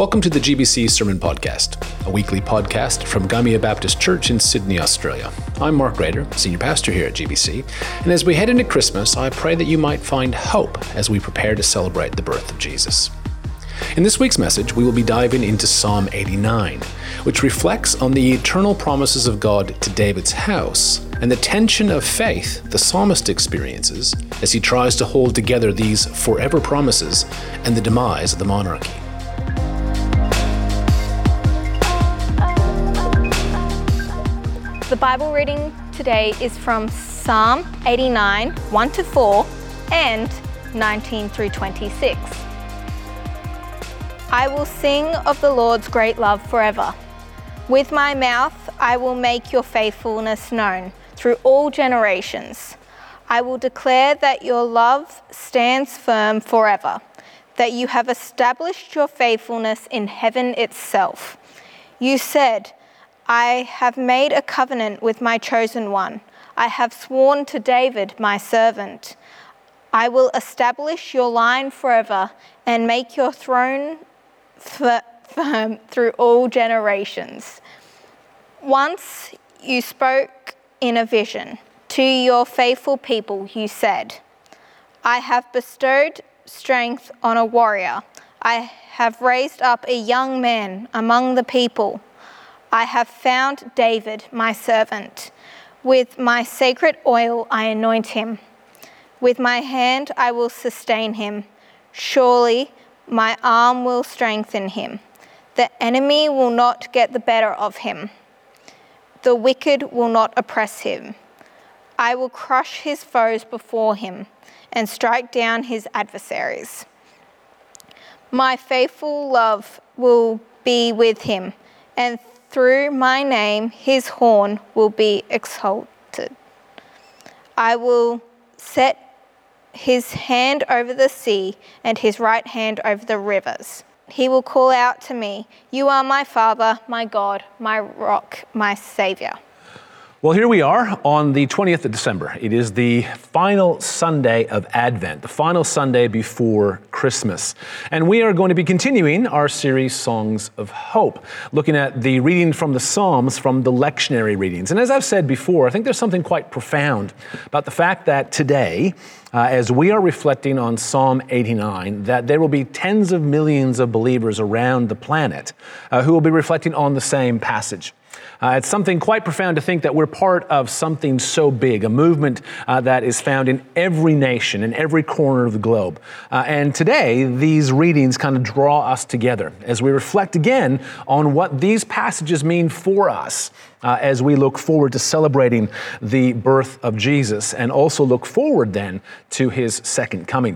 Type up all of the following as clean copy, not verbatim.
Welcome to the GBC Sermon Podcast, a weekly podcast from Gymea Baptist Church in Sydney, Australia. I'm Mark Rader, Senior Pastor here at GBC, and as we head into Christmas, I pray that you might find hope as we prepare to celebrate the birth of Jesus. In this week's message, we will be diving into Psalm 89, which reflects on the eternal promises of God to David's house and the tension of faith the psalmist experiences as he tries to hold together these forever promises and the demise of the monarchy. The Bible reading today is from Psalm 89, 1-4 and 19 through 26. I will sing of the Lord's great love forever. With my mouth I will make your faithfulness known through all generations. I will declare that your love stands firm forever, that you have established your faithfulness in heaven itself. You said, I have made a covenant with my chosen one. I have sworn to David, my servant. I will establish your line forever and make your throne firm through all generations. Once you spoke in a vision to your faithful people, you said, I have bestowed strength on a warrior. I have raised up a young man among the people. I have found David, my servant. With my sacred oil I anoint him. With my hand I will sustain him. Surely my arm will strengthen him. The enemy will not get the better of him. The wicked will not oppress him. I will crush his foes before him and strike down his adversaries. My faithful love will be with him, and through my name, his horn will be exalted. I will set his hand over the sea and his right hand over the rivers. He will call out to me, you are my Father, my God, my rock, my Savior. Well, here we are on the 20th of December. It is the final Sunday of Advent, the final Sunday before Christmas. And we are going to be continuing our series, Songs of Hope, looking at the reading from the Psalms from the lectionary readings. And as I've said before, I think there's something quite profound about the fact that today, as we are reflecting on Psalm 89, that there will be tens of millions of believers around the planet who will be reflecting on the same passage. It's something quite profound to think that we're part of something so big, a movement that is found in every nation, in every corner of the globe. And today, these readings kind of draw us together as we reflect again on what these passages mean for us as we look forward to celebrating the birth of Jesus and also look forward then to his second coming.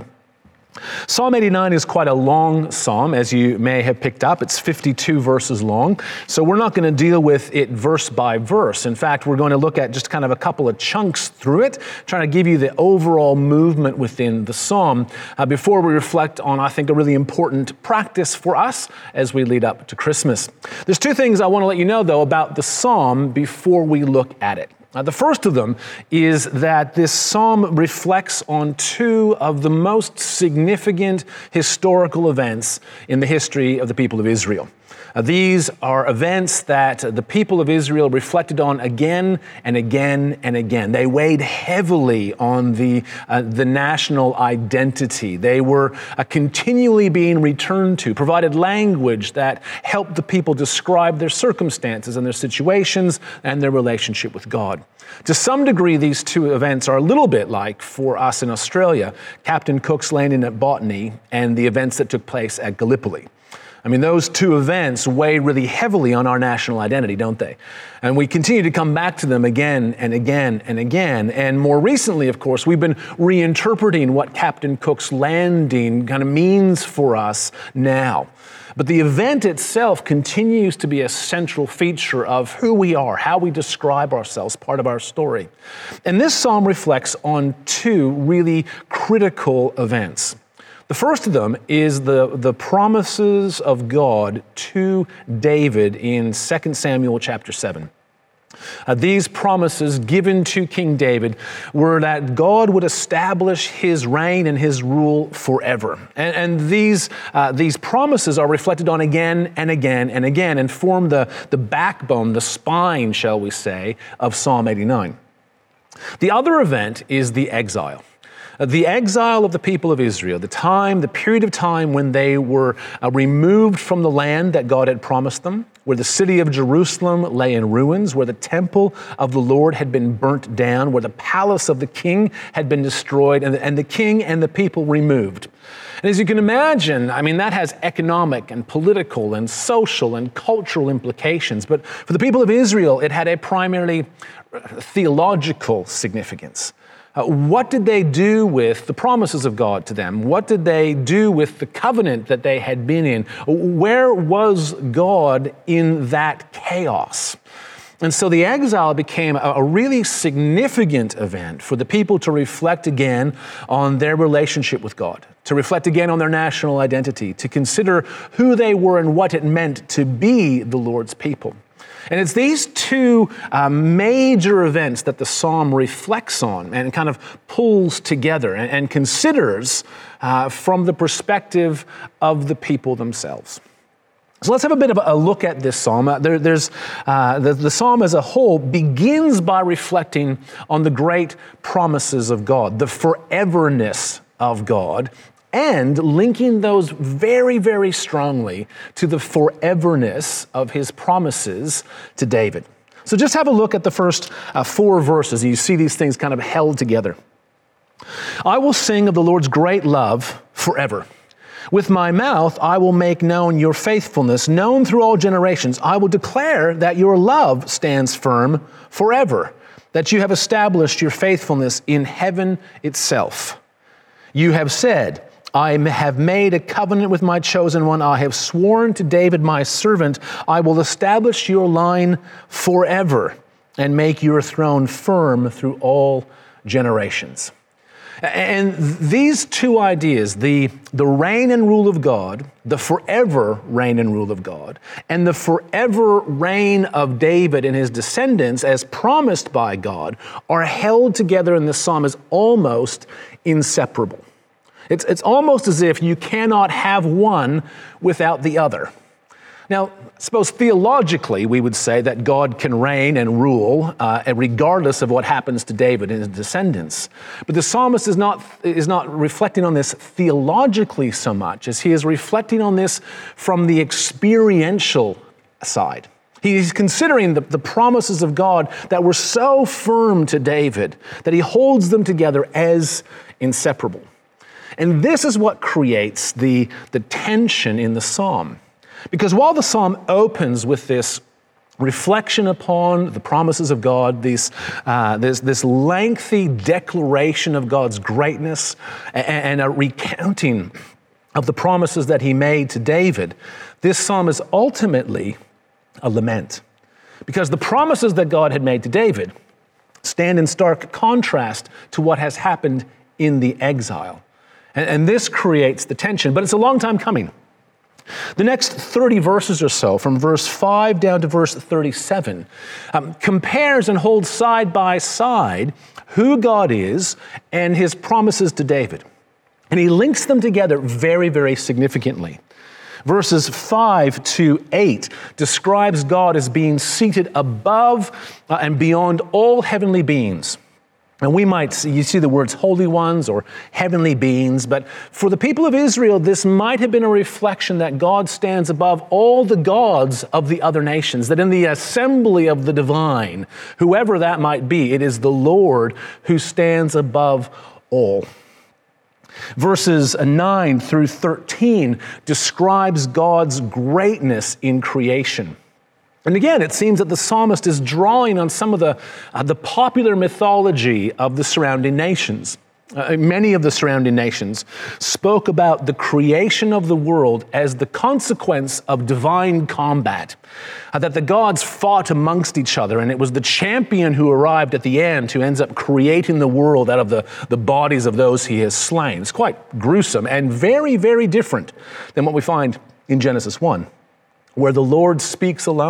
Psalm 89 is quite a long psalm, as you may have picked up. It's 52 verses long, so we're not going to deal with it verse by verse. In fact, we're going to look at just kind of a couple of chunks through it, trying to give you the overall movement within the psalm before we reflect on, I think, a really important practice for us as we lead up to Christmas. There's two things I want to let you know, though, about the psalm before we look at it. The first of them is that this psalm reflects on two of the most significant historical events in the history of the people of Israel. These are events that the people of Israel reflected on again and again and again. They weighed heavily on the national identity. They were continually being returned to, provided language that helped the people describe their circumstances and their situations and their relationship with God. To some degree, these two events are a little bit like, for us in Australia, Captain Cook's landing at Botany and the events that took place at Gallipoli. I mean, those two events weigh really heavily on our national identity, don't they? And we continue to come back to them again and again and again. And more recently, of course, we've been reinterpreting what Captain Cook's landing kind of means for us now. But the event itself continues to be a central feature of who we are, how we describe ourselves, part of our story. And this psalm reflects on two really critical events. The first of them is the promises of God to David in 2 Samuel chapter 7. These promises given to King David were that God would establish his reign and his rule forever. And these promises are reflected on again and again and again and form the backbone, the spine, shall we say, of Psalm 89. The other event is the exile. The exile of the people of Israel, the period of time when they were removed from the land that God had promised them, where the city of Jerusalem lay in ruins, where the temple of the Lord had been burnt down, where the palace of the king had been destroyed, and the king and the people removed. And as you can imagine, that has economic and political and social and cultural implications. But for the people of Israel, it had a primarily theological significance. What did they do with the promises of God to them? What did they do with the covenant that they had been in? Where was God in that chaos? And so the exile became a really significant event for the people to reflect again on their relationship with God, to reflect again on their national identity, to consider who they were and what it meant to be the Lord's people. And it's these two major events that the psalm reflects on and kind of pulls together and considers from the perspective of the people themselves. So let's have a bit of a look at this psalm. The psalm as a whole begins by reflecting on the great promises of God, the foreverness of God, and linking those very, very strongly to the foreverness of his promises to David. So just have a look at the first 4 verses, and you see these things kind of held together. I will sing of the Lord's great love forever. With my mouth, I will make known your faithfulness, known through all generations. I will declare that your love stands firm forever, that you have established your faithfulness in heaven itself. You have said, I have made a covenant with my chosen one. I have sworn to David, my servant, I will establish your line forever and make your throne firm through all generations. And these two ideas, the reign and rule of God, the forever reign and rule of God, and the forever reign of David and his descendants as promised by God, are held together in this psalm as almost inseparable. It's almost as if you cannot have one without the other. Now, I suppose theologically, we would say that God can reign and rule regardless of what happens to David and his descendants. But the psalmist is not reflecting on this theologically so much as he is reflecting on this from the experiential side. He's considering the promises of God that were so firm to David that he holds them together as inseparable. And this is what creates the tension in the psalm. Because while the psalm opens with this reflection upon the promises of God, this lengthy declaration of God's greatness and a recounting of the promises that he made to David, this psalm is ultimately a lament. Because the promises that God had made to David stand in stark contrast to what has happened in the exile. And this creates the tension, but it's a long time coming. The next 30 verses or so, from verse 5 down to verse 37, compares and holds side by side who God is and his promises to David. And he links them together very, very significantly. Verses 5 to 8 describes God as being seated above and beyond all heavenly beings. And you see the words holy ones or heavenly beings, but for the people of Israel, this might have been a reflection that God stands above all the gods of the other nations, that in the assembly of the divine, whoever that might be, it is the Lord who stands above all. Verses 9 through 13 describes God's greatness in creation. And again, it seems that the psalmist is drawing on some of the popular mythology of the surrounding nations. Many of the surrounding nations spoke about the creation of the world as the consequence of divine combat, that the gods fought amongst each other, and it was the champion who arrived at the end who ends up creating the world out of the bodies of those he has slain. It's quite gruesome and very, very different than what we find in Genesis 1. Where the Lord speaks alone,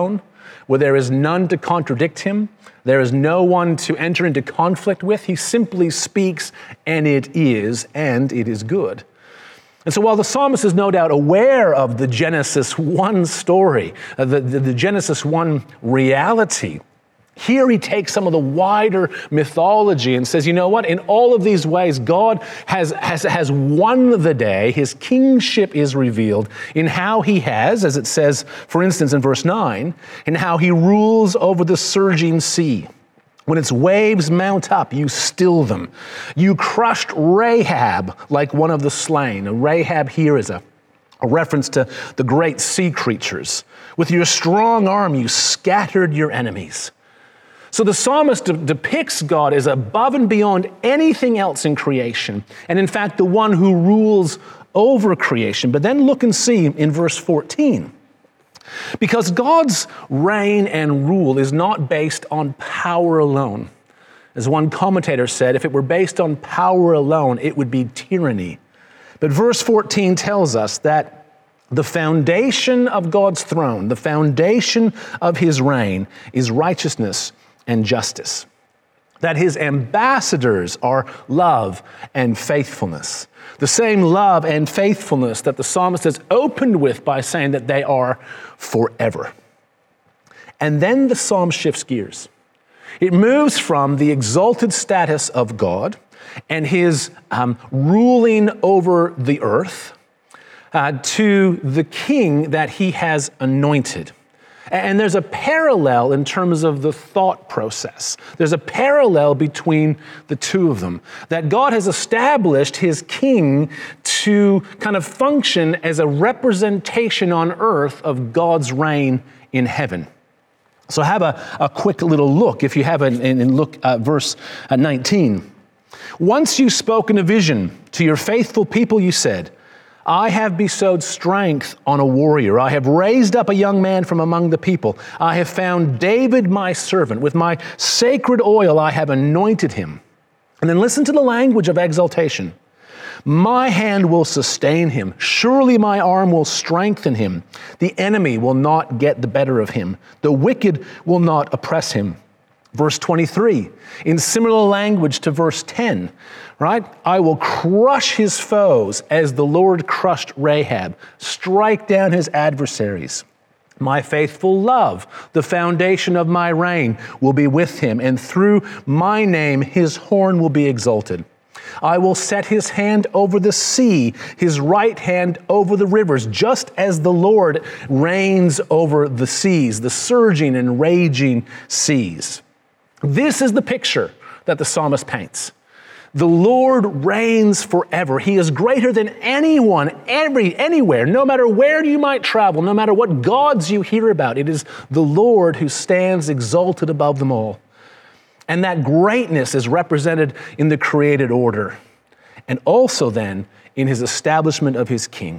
where there is none to contradict him. There is no one to enter into conflict with. He simply speaks, and it is good. And so while the psalmist is no doubt aware of the Genesis 1 story, the Genesis 1 reality, here he takes some of the wider mythology and says, you know what? In all of these ways, God has won the day. His kingship is revealed in how he has, as it says, for instance, in verse 9, in how he rules over the surging sea. When its waves mount up, you still them. You crushed Rahab like one of the slain. Rahab here is a reference to the great sea creatures. With your strong arm, you scattered your enemies. So the psalmist depicts God as above and beyond anything else in creation, and in fact, the one who rules over creation. But then look and see in verse 14. Because God's reign and rule is not based on power alone. As one commentator said, if it were based on power alone, it would be tyranny. But verse 14 tells us that the foundation of God's throne, the foundation of his reign, is righteousness and justice. That his ambassadors are love and faithfulness. The same love and faithfulness that the psalmist has opened with by saying that they are forever. And then the psalm shifts gears. It moves from the exalted status of God and his ruling over the earth to the king that he has anointed. And there's a parallel in terms of the thought process. There's a parallel between the two of them. That God has established his king to kind of function as a representation on earth of God's reign in heaven. So have a quick little look, if you have it, and look at verse 19. Once you spoke in a vision to your faithful people, you said, I have bestowed strength on a warrior. I have raised up a young man from among the people. I have found David my servant. With my sacred oil I have anointed him. And then listen to the language of exaltation. My hand will sustain him. Surely my arm will strengthen him. The enemy will not get the better of him. The wicked will not oppress him. Verse 23, in similar language to verse 10, right? I will crush his foes as the Lord crushed Rahab, strike down his adversaries. My faithful love, the foundation of my reign, will be with him, and through my name his horn will be exalted. I will set his hand over the sea, his right hand over the rivers, just as the Lord reigns over the seas, the surging and raging seas. This is the picture that the psalmist paints. The Lord reigns forever. He is greater than anyone, anywhere, no matter where you might travel, no matter what gods you hear about. It is the Lord who stands exalted above them all. And that greatness is represented in the created order, and also then in his establishment of his king.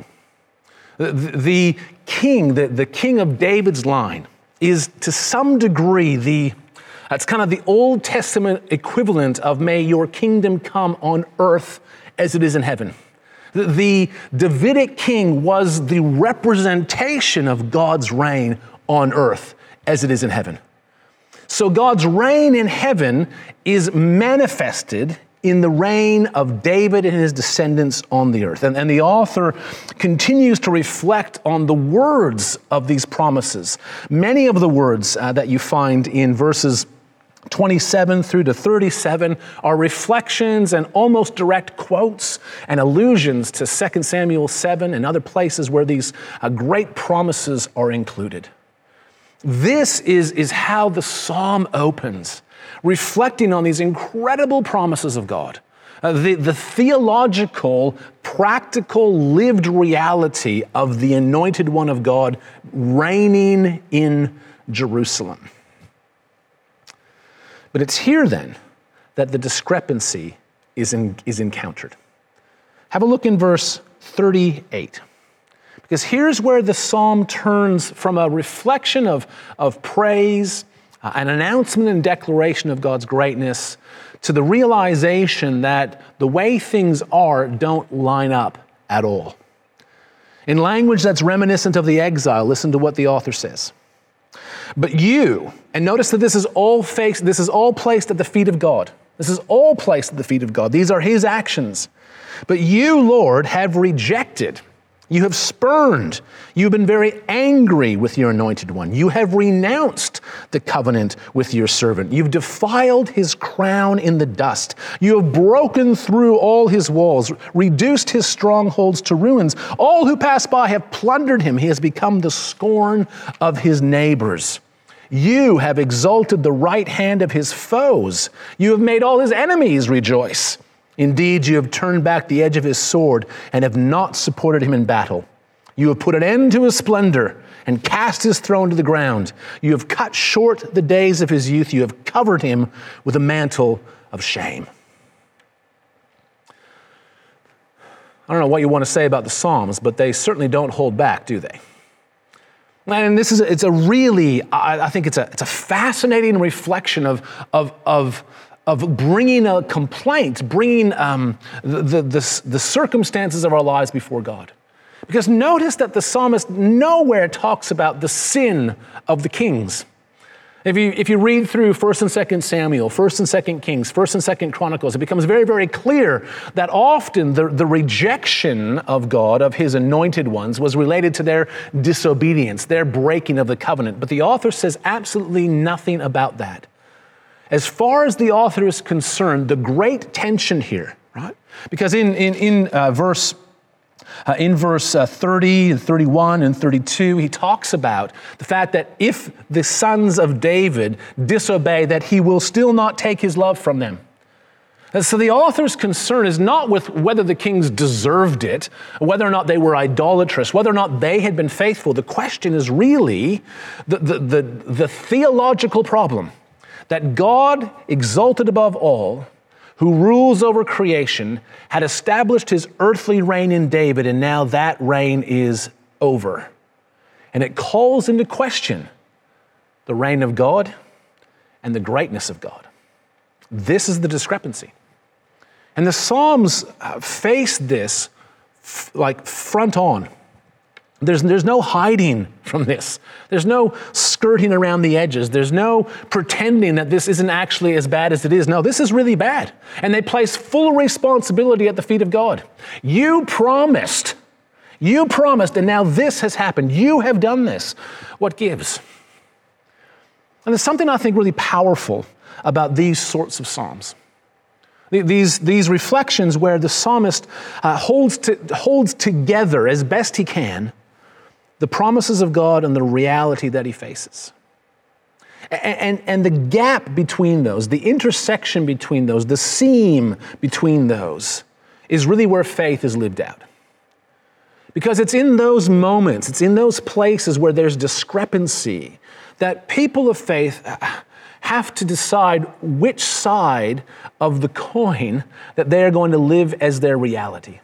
The king of David's line is to some degree it's kind of the Old Testament equivalent of may your kingdom come on earth as it is in heaven. The Davidic king was the representation of God's reign on earth as it is in heaven. So God's reign in heaven is manifested in the reign of David and his descendants on the earth. And the author continues to reflect on the words of these promises. Many of the words that you find in verses 27 through to 37 are reflections and almost direct quotes and allusions to 2 Samuel 7 and other places where these great promises are included. This is how the psalm opens, reflecting on these incredible promises of God, the theological, practical, lived reality of the anointed one of God reigning in Jerusalem. But it's here then that the discrepancy is encountered. Have a look in verse 38. Because here's where the psalm turns from a reflection of praise, an announcement and declaration of God's greatness, to the realization that the way things are don't line up at all. In language that's reminiscent of the exile, listen to what the author says. But you, and notice that this is all placed at the feet of God. This is all placed at the feet of God. These are his actions. But you, Lord, have rejected. You have spurned. You've been very angry with your anointed one. You have renounced the covenant with your servant. You've defiled his crown in the dust. You have broken through all his walls, reduced his strongholds to ruins. All who pass by have plundered him. He has become the scorn of his neighbors. You have exalted the right hand of his foes. You have made all his enemies rejoice. Indeed, you have turned back the edge of his sword and have not supported him in battle. You have put an end to his splendor and cast his throne to the ground. You have cut short the days of his youth. You have covered him with a mantle of shame. I don't know what you want to say about the Psalms, but they certainly don't hold back, do they? And it's a really, I think it's a fascinating reflection of bringing a complaint, bringing the circumstances of our lives before God. Because notice that the psalmist nowhere talks about the sin of the kings. If you read through 1st and 2nd Samuel, 1st and 2nd Kings, 1st and 2nd Chronicles, it becomes very, very clear that often the rejection of God, of his anointed ones, was related to their disobedience, their breaking of the covenant. But the author says absolutely nothing about that. As far as the author is concerned, the great tension here, right? Because in verse 30 and 31 and 32, he talks about the fact that if the sons of David disobey, that he will still not take his love from them. And so the author's concern is not with whether the kings deserved it, whether or not they were idolatrous, whether or not they had been faithful. The question is really the theological problem that God, exalted above all, who rules over creation, had established his earthly reign in David, and now that reign is over. And it calls into question the reign of God and the greatness of God. This is the discrepancy. And the Psalms face this like front on. There's no hiding from this. There's no skirting around the edges. There's no pretending that this isn't actually as bad as it is. No, this is really bad. And they place full responsibility at the feet of God. You promised, and now this has happened. You have done this. What gives? And there's something I think really powerful about these sorts of Psalms. These reflections where the psalmist holds together as best he can the promises of God and the reality that he faces. And the gap between those, the intersection between those, the seam between those is really where faith is lived out. Because it's in those moments, it's in those places where there's discrepancy that people of faith have to decide which side of the coin that they're going to live as their reality.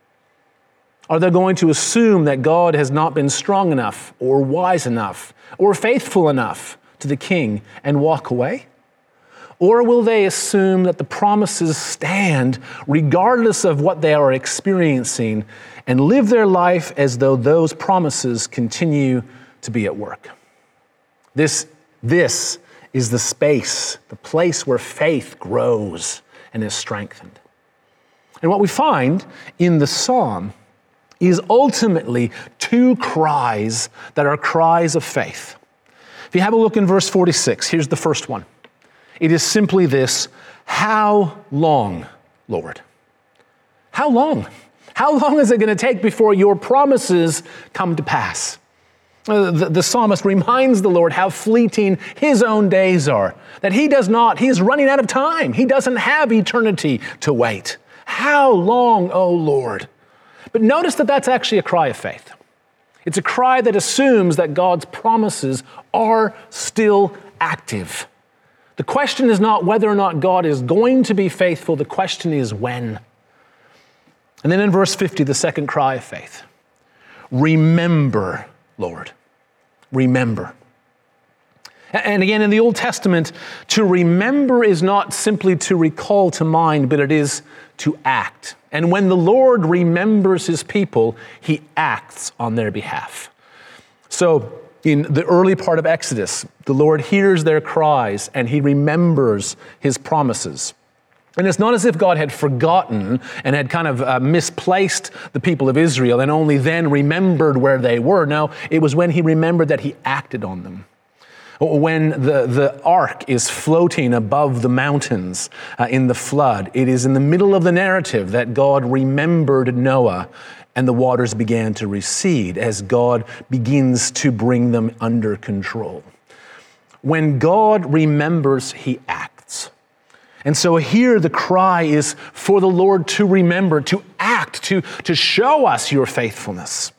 Are they going to assume that God has not been strong enough or wise enough or faithful enough to the king and walk away? Or will they assume that the promises stand regardless of what they are experiencing and live their life as though those promises continue to be at work? This is the space, the place where faith grows and is strengthened. And what we find in the psalm is ultimately two cries that are cries of faith. If you have a look in verse 46, here's the first one. It is simply this: how long, Lord? How long? How long is it going to take before your promises come to pass? The psalmist reminds the Lord how fleeting his own days are, that he is running out of time. He doesn't have eternity to wait. How long, O Lord? But notice that that's actually a cry of faith. It's a cry that assumes that God's promises are still active. The question is not whether or not God is going to be faithful. The question is when. And then in verse 50, the second cry of faith. Remember, Lord. Remember. And again, in the Old Testament, to remember is not simply to recall to mind, but it is to act. And when the Lord remembers his people, he acts on their behalf. So In the early part of Exodus, the Lord hears their cries and he remembers his promises. And it's not as if God had forgotten and had kind of misplaced the people of Israel and only then remembered where they were. No, it was when he remembered that he acted on them. When the ark is floating above the mountains in the flood, it is in the middle of the narrative that God remembered Noah and the waters began to recede as God begins to bring them under control. When God remembers, he acts. And so here the cry is for the Lord to remember, to act, to show us your faithfulness.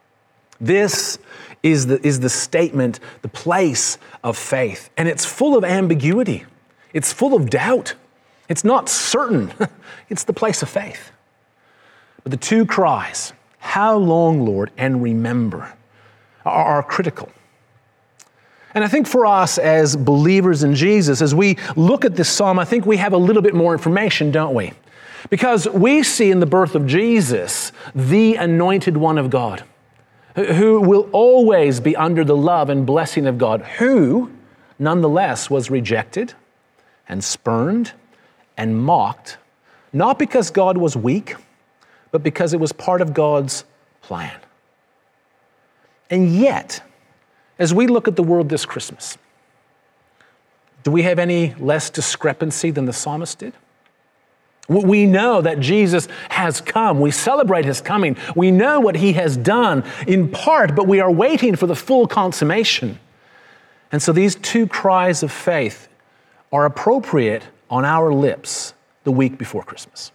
This is the statement, the place of faith. And it's full of ambiguity. It's full of doubt. It's not certain. It's the place of faith. But the two cries, how long, Lord, and remember, are critical. And I think for us as believers in Jesus, as we look at this psalm, I think we have a little bit more information, don't we? Because we see in the birth of Jesus the anointed one of God, who will always be under the love and blessing of God, who nonetheless was rejected and spurned and mocked, not because God was weak, but because it was part of God's plan. And yet, as we look at the world this Christmas, do we have any less discrepancy than the psalmist did? We know that Jesus has come. We celebrate his coming. We know what he has done in part, but we are waiting for the full consummation. And so these two cries of faith are appropriate on our lips the week before Christmas.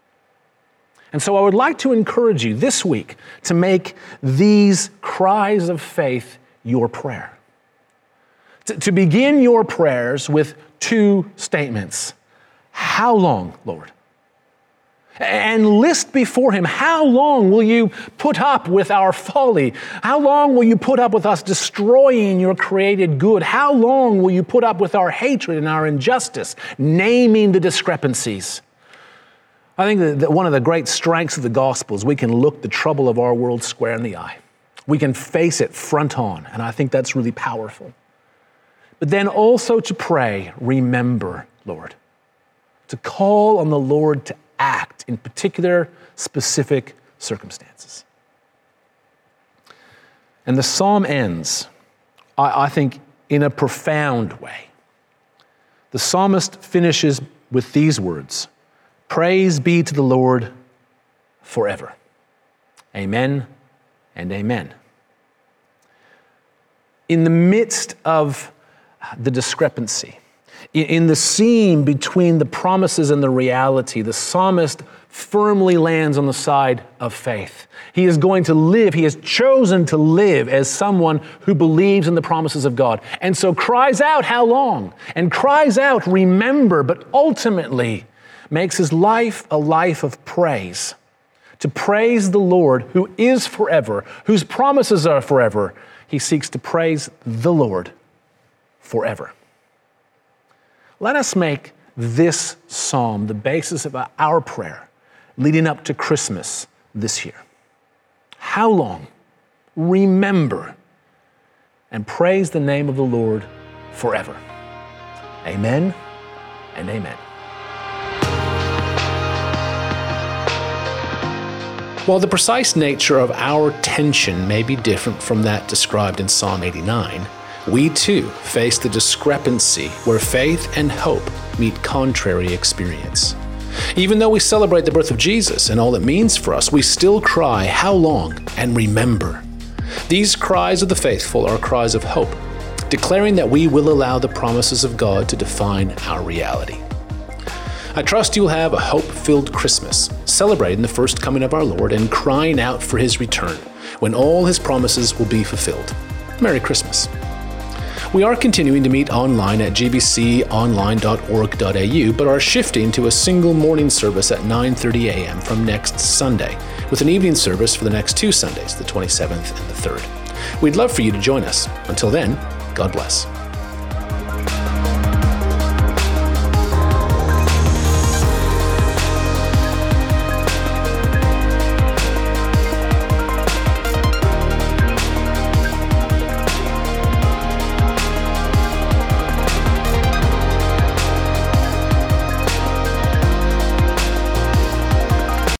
And so I would like to encourage you this week to make these cries of faith your prayer. To begin your prayers with two statements. How long, Lord? And list before him, how long will you put up with our folly? How long will you put up with us destroying your created good? How long will you put up with our hatred and our injustice? Naming the discrepancies. I think that one of the great strengths of the gospel is we can look the trouble of our world square in the eye. We can face it front on, and I think that's really powerful. But then also to pray, remember, Lord. To call on the Lord to act in particular, specific circumstances. And the psalm ends, I think, in a profound way. The psalmist finishes with these words, "Praise be to the Lord forever. Amen and amen." In the midst of the discrepancy, in the seam between the promises and the reality, the psalmist firmly lands on the side of faith. He is going to live, he has chosen to live as someone who believes in the promises of God. And so cries out, how long? And cries out, remember, but ultimately makes his life a life of praise. To praise the Lord who is forever, whose promises are forever. He seeks to praise the Lord forever. Let us make this psalm the basis of our prayer leading up to Christmas this year. How long? Remember and praise the name of the Lord forever. Amen and amen. While the precise nature of our tension may be different from that described in Psalm 89, we too face the discrepancy where faith and hope meet contrary experience. Even though we celebrate the birth of Jesus and all it means for us, we still cry, how long? And remember. These cries of the faithful are cries of hope, declaring that we will allow the promises of God to define our reality. I trust you'll have a hope-filled Christmas, celebrating the first coming of our Lord and crying out for his return, when all his promises will be fulfilled. Merry Christmas. We are continuing to meet online at gbconline.org.au, but are shifting to a single morning service at 9:30 a.m. from next Sunday, with an evening service for the next 2 Sundays, the 27th and the 3rd. We'd love for you to join us. Until then, God bless.